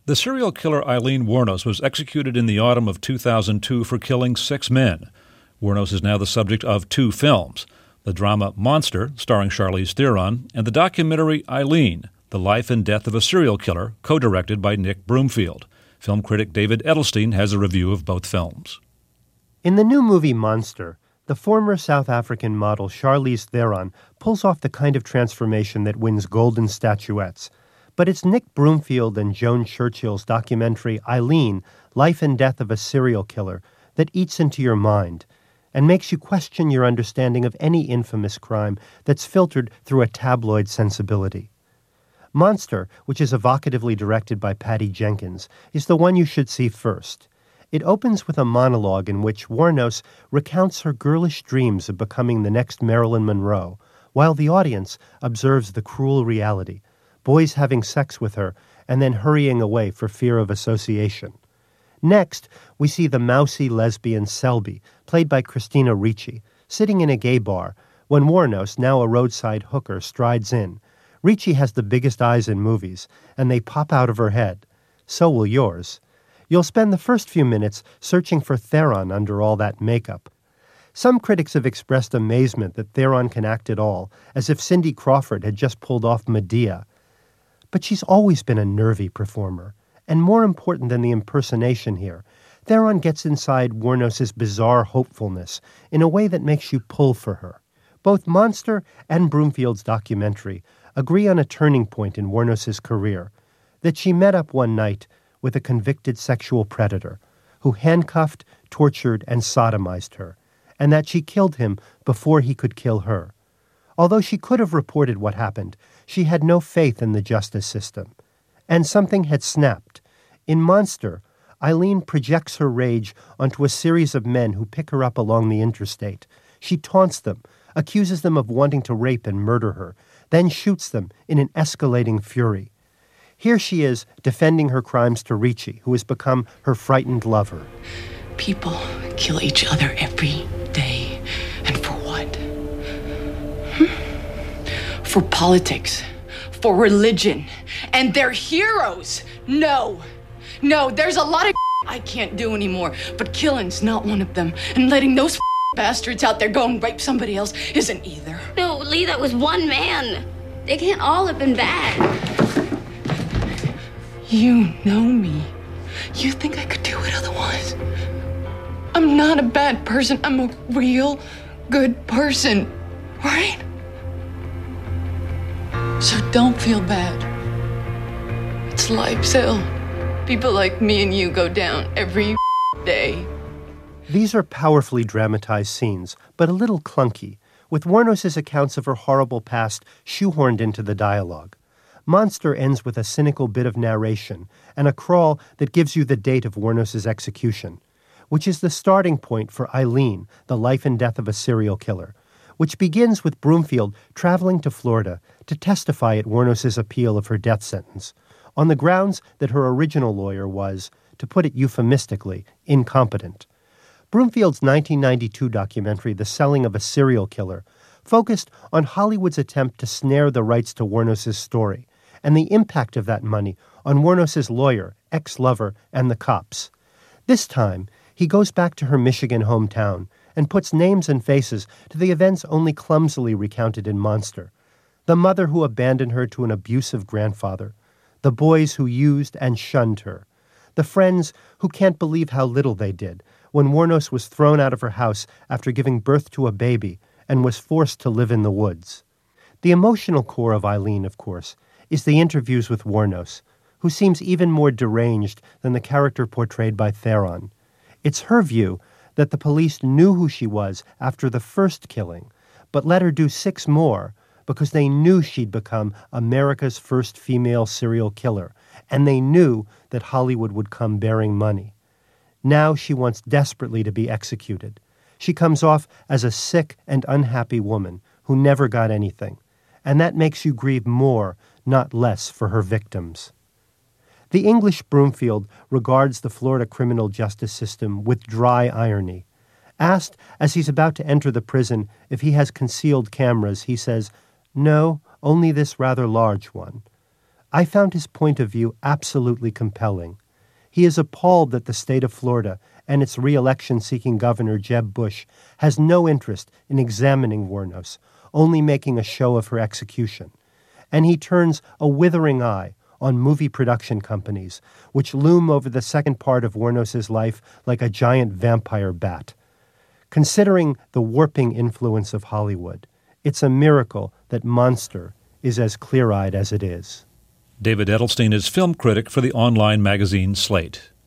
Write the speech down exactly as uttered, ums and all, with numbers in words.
The serial killer Aileen Wuornos was executed in the autumn of two thousand two for killing six men. Wuornos is now the subject of two films, the drama Monster, starring Charlize Theron, and the documentary Aileen, The Life and Death of a Serial Killer, co-directed by Nick Broomfield. Film critic David Edelstein has a review of both films. In the new movie Monster, the former South African model Charlize Theron pulls off the kind of transformation that wins golden statuettes. But it's Nick Broomfield and Joan Churchill's documentary Aileen, Life and Death of a Serial Killer, that eats into your mind and makes you question your understanding of any infamous crime that's filtered through a tabloid sensibility. Monster, which is evocatively directed by Patty Jenkins, is the one you should see first. It opens with a monologue in which Wuornos recounts her girlish dreams of becoming the next Marilyn Monroe, while the audience observes the cruel reality, boys having sex with her and then hurrying away for fear of association. Next, we see the mousy lesbian Selby, played by Christina Ricci, sitting in a gay bar when Wuornos, now a roadside hooker, strides in. Ricci has the biggest eyes in movies, and they pop out of her head. So will yours. You'll spend the first few minutes searching for Theron under all that makeup. Some critics have expressed amazement that Theron can act at all, as if Cindy Crawford had just pulled off Medea. But she's always been a nervy performer. And more important than the impersonation here, Theron gets inside Wuornos' bizarre hopefulness in a way that makes you pull for her. Both Monster and Broomfield's documentary agree on a turning point in Wuornos' career, that she met up one night with a convicted sexual predator who handcuffed, tortured, and sodomized her, and that she killed him before he could kill her. Although she could have reported what happened, she had no faith in the justice system. And something had snapped. In Monster, Aileen projects her rage onto a series of men who pick her up along the interstate. She taunts them, accuses them of wanting to rape and murder her, then shoots them in an escalating fury. Here she is defending her crimes to Ricci, who has become her frightened lover. People kill each other every day. And for what? Hmm? For politics. For religion. And they're heroes. No. No, there's a lot of I can't do anymore. But killing's not one of them. And letting those bastards out there go and rape somebody else isn't either. No, Lee, that was one man. They can't all have been bad. You know me. You think I could do it otherwise? I'm not a bad person. I'm a real good person. Right? So don't feel bad. It's life's hill. People like me and you go down every day. These are powerfully dramatized scenes, but a little clunky, with Wuornos' accounts of her horrible past shoehorned into the dialogue. Monster ends with a cynical bit of narration and a crawl that gives you the date of Wuornos' execution, which is the starting point for Aileen, The Life and Death of a Serial Killer, which begins with Broomfield traveling to Florida to testify at Wuornos' appeal of her death sentence, on the grounds that her original lawyer was, to put it euphemistically, incompetent. Broomfield's nineteen ninety-two documentary, The Selling of a Serial Killer, focused on Hollywood's attempt to snare the rights to Wuornos' story and the impact of that money on Wuornos' lawyer, ex-lover, and the cops. This time, he goes back to her Michigan hometown and puts names and faces to the events only clumsily recounted in Monster. The mother who abandoned her to an abusive grandfather, the boys who used and shunned her, the friends who can't believe how little they did when Wuornos was thrown out of her house after giving birth to a baby and was forced to live in the woods. The emotional core of Aileen, of course, is the interviews with Wuornos, who seems even more deranged than the character portrayed by Theron. It's her view that the police knew who she was after the first killing, but let her do six more because they knew she'd become America's first female serial killer, and they knew that Hollywood would come bearing money. Now she wants desperately to be executed. She comes off as a sick and unhappy woman who never got anything, and that makes you grieve more, not less, for her victims. The English Broomfield regards the Florida criminal justice system with dry irony. Asked as he's about to enter the prison if he has concealed cameras, he says, "No, only this rather large one." I found his point of view absolutely compelling. He is appalled that the state of Florida and its re-election-seeking governor, Jeb Bush, has no interest in examining Wuornos, only making a show of her execution. And he turns a withering eye on movie production companies, which loom over the second part of Wuornos' life like a giant vampire bat. Considering the warping influence of Hollywood, it's a miracle that Monster is as clear-eyed as it is. David Edelstein is film critic for the online magazine Slate.